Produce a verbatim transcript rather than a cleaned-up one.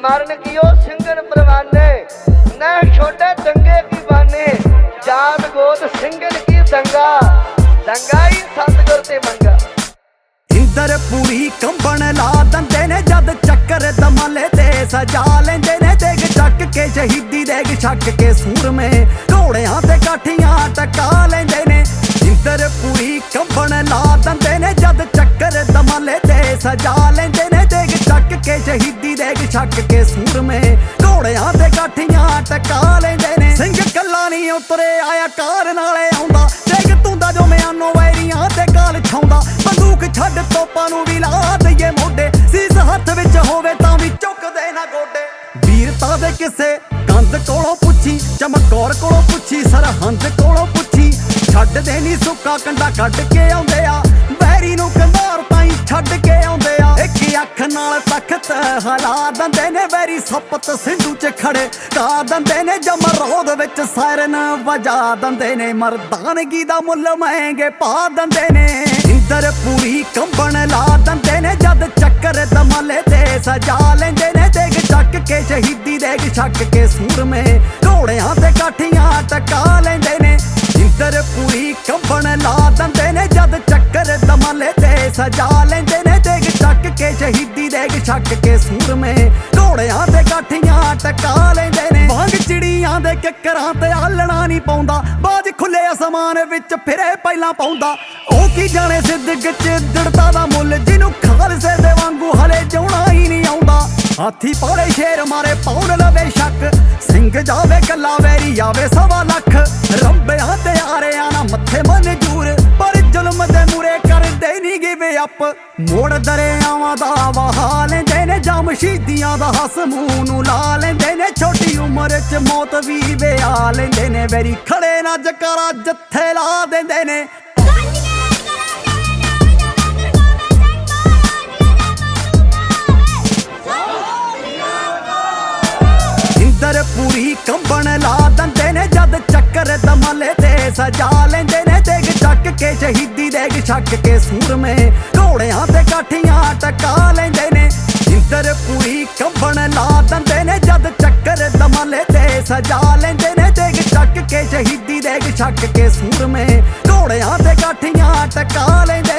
मरन कियो सिंगन परवाने, न छोटे दंगे की बाने, जात गोद सिंगन की दंगा, दंगा ही सतगुर ते मंगा। इंदर पूरी कंबन ला दंदे ने जद चक्कर दमले ते सजा लेंदे ने, देग चक के शहीदी देग छक के सूर में घोड़ियां ते काठियां टका लेंदे ने। इंदर पूरी कंबन ला दंदे ने जद चक्कर दमले ते सजा लेंदे ने, देग चक के शहीदी देग छक के सूर में घोड़ियां ते काठियां टका लेंदे ने। सिंह कल्ला नहीं उतरे आया कार नाले आउंदा, देग तुंदा जो म्यानो वैरियां ते गाल छाउंदा। बंदूक छड्ड तोपां नूं भी ला दईए मोढे, सीस हत्थ विच होवे तां भी चुकदे ना गोडे। वीरता दे किसे कंध कोलों पुछी, चमकौर कोलों पुछी, सरहंद कोलों पुछी, छड्डदे नी सुक्का कंडा कड्ड के आउंदे आ, वैरी नूं कंधार ताईं छड्ड के आउंदे आ। इक अख नाल तख्त हला दंदे ने, वैरी सपत सिंधु च खड़े का दंदे ने, जमरोद विच सायरन वजा दंदे ने, मर्दानगी दा मुੱਲ महंगे पा दंदे ने। इंदर पूरी कंबन ला दंदे ने जद चक्कर दमले ते सजा लेंदे ने, देग चक के शहीदी देग छक के सूर में घोड़ियां ते काठियां टका लेंदे ने। इंदर पूरी कंबन ला दंदे ने जद चक्कर दमले ते सजा लेंदे ने, देग चक के शहीदी देग छक के सूर में घोड़ियां ते काठियां टका लेंदे ने। वांग चिड़ियां दे किकरां ते आलना नहीं पाउंदा, बाज खुले आसमान विच फिरे पहलां पाउंदा। ओ की जाने सिद्दक च दड़ता दा मुੱਲ, जिन्हों खालसे दे वांगू हले जाउणा ही नहीं आउंदा। हाथी पाले शेर मारे पाउण लवे शक, सिंह जावे कल्ला वैरी आवे सवा लख। रंबियां ते आरियां ना मत्थे मंजूर, पर जुल्म दे मूरे करदे नी गिव अप। मोड़ दरियावां दा वहा लेंदे ने, जमशीदियां दा हस मूंह नूं ला लेंदे ने, छोटी उम्र च मौत भी विआ लेंदे ने, वैरी खड़े ना जकारा जत्थे ला देंदे ने। इंदर पूरी कंबन ला दंदे ने जद चक्कर दमले ते सजा लेंदे ने, देग चक के शहीदी देग छक के सूर में घोड़ियां ते काठियां टका लेंदे ने। इंदर पूरी कंबन ला दंदे ने जद चक्कर दमले ते सजा लेंदे ने, देग चक के शहीदी देग छक के सूर में घोड़ियां ते काठियां टका लेंदे।